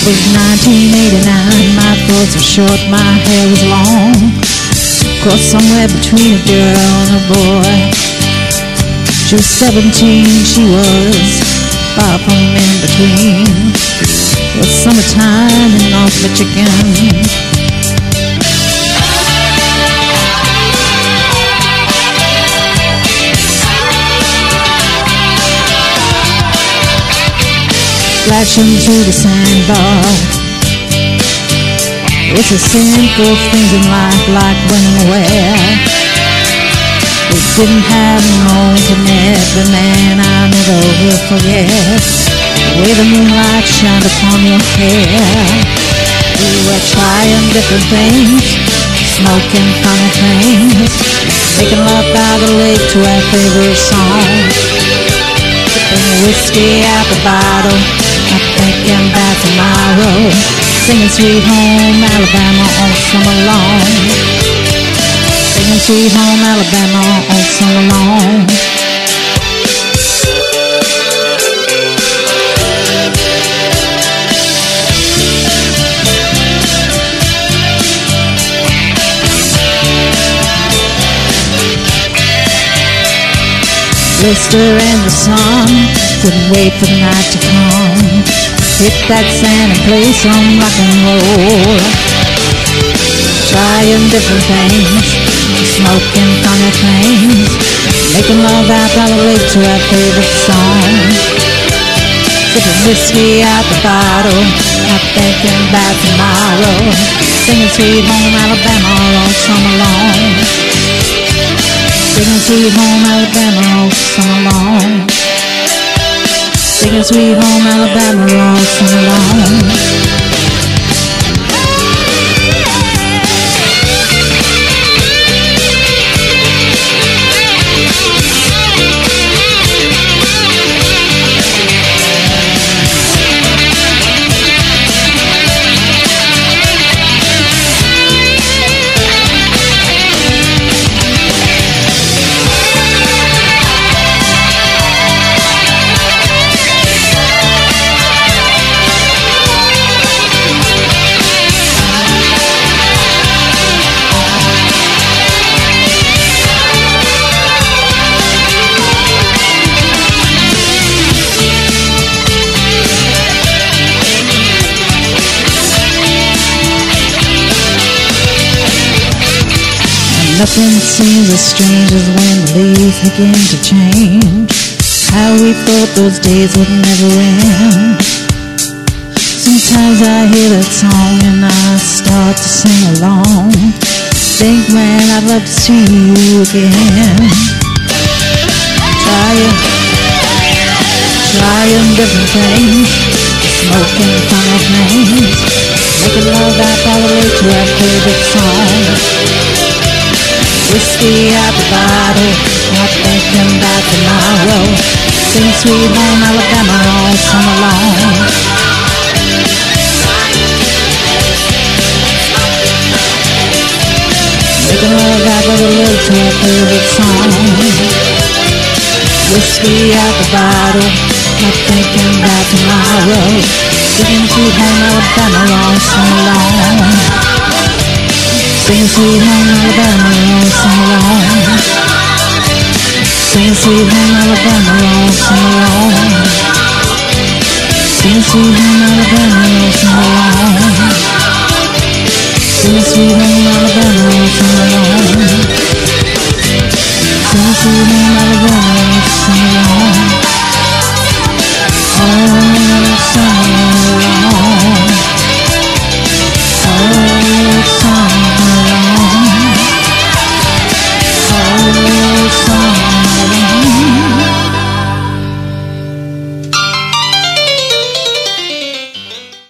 was 1989, my thoughts were short, my hair was long. Caught somewhere between a girl and a boy. She was 17, she was far from in between. It was summertime in North Michigan. Flashing through the sandbar. It's the simple things in life, like when and where. We didn't have no internet, but man, I never will forget the way the moonlight shined upon your hair. We were trying different things, smoking funny things, making love by the lake to our favorite song, sipping whiskey out the bottle, not thinking about tomorrow, singing Sweet Home Alabama all summer long, singing Sweet Home Alabama all summer long. Blister in the sun, couldn't wait for the night to come. Hit that sand and play some rock and roll. Trying different things, smoking funny things, making love out by the lake to our favorite song, sipping whiskey out the bottle, not thinking about tomorrow, singing Sweet Home Alabama all summer long, singing Sweet Home Alabama all summer long, singing Sweet Home Alabama all summer long. Nothing seems as strange as when the leaves begin to change. How we thought those days would never end. Sometimes I hear that song and I start to sing along. Think, man, I'd love to see you again. Trying different things, smoking funny things, making love out by the lake to our favorite song. Whiskey out the bottle, not thinking about tomorrow, sing Sweet Home Alabama all summer long. Making love out by the lake to our favorite song. Whiskey out the bottle, not thinking about tomorrow, singing Sweet Home Alabama all summer long. Sing Sweet Home Alabama all summer long. Sing Sweet Home Alabama all summer long. Sing Sweet Home Alabama all summer long. Sing Sweet Home Alabama all summer long. Sing Sweet Home Alabama.